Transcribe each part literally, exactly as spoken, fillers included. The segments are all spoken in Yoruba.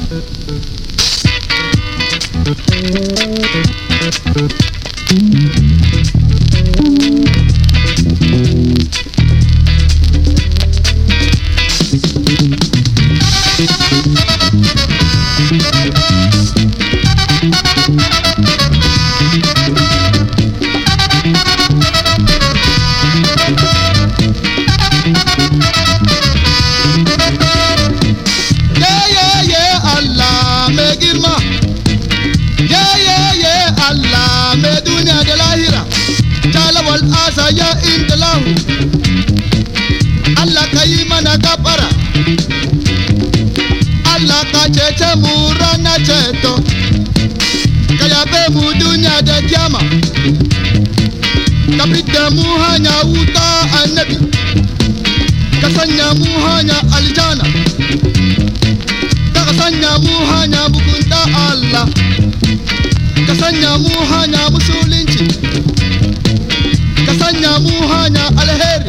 Ya indalahu Allah ka yi mana gafara, Allah ka cece mu ranar ceto, ka yabe mu duniya da kiyama, ka fidda mu hanya wuta annabi, ka sanya mu hanya aljana, ka sanya mu hanya mugunta Allah, ka sanya mu hanya musulunci, ka sanya mu hanya alheri,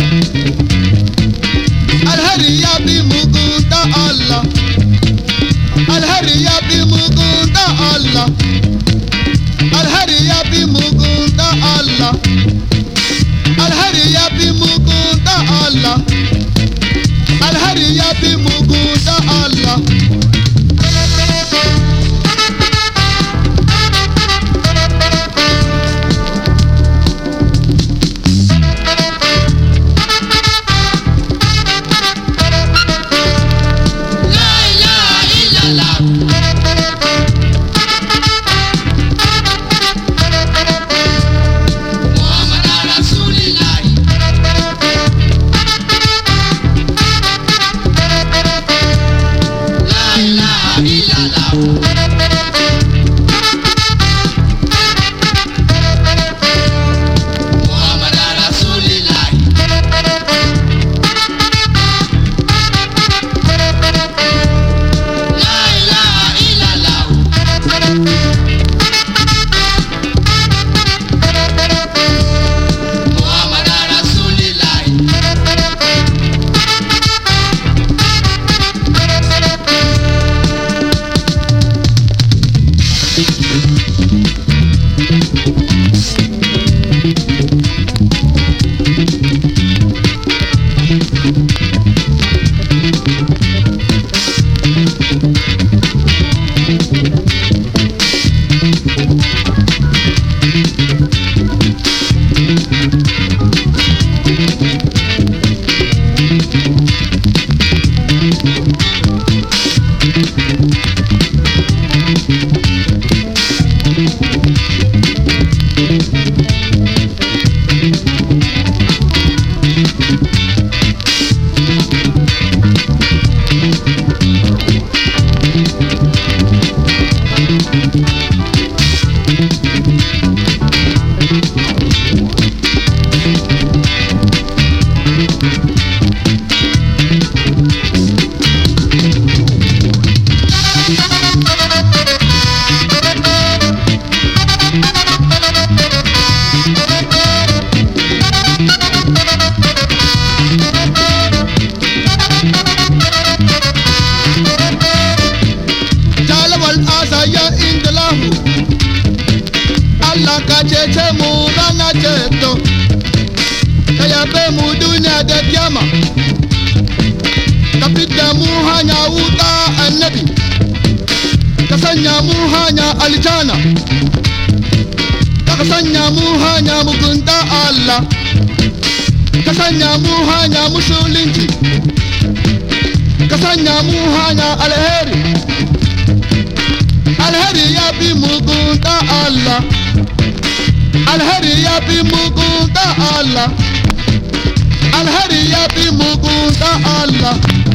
alheri ya bi mugunta Allah, alheri ya bi mugunta Allah, alheri ya bi mugunta Allah, alheri ya bi mugunta Allah, alheri ya bi mugunta Allah. Allah ka cece mu ranar ceto, ka yabe mu duniya da kiyama, ka fidda mu hanya wuta annabi, ka sanya mu hanya aljana, ka sanya mu hanya mugunta Allah, ka sanya mu hanya musulunci, ka sanya mu hanya alheri, alheri ya bi mugunta Allah, alheri ya bi mugunta Allah, alheri ya bi mugunta Allah.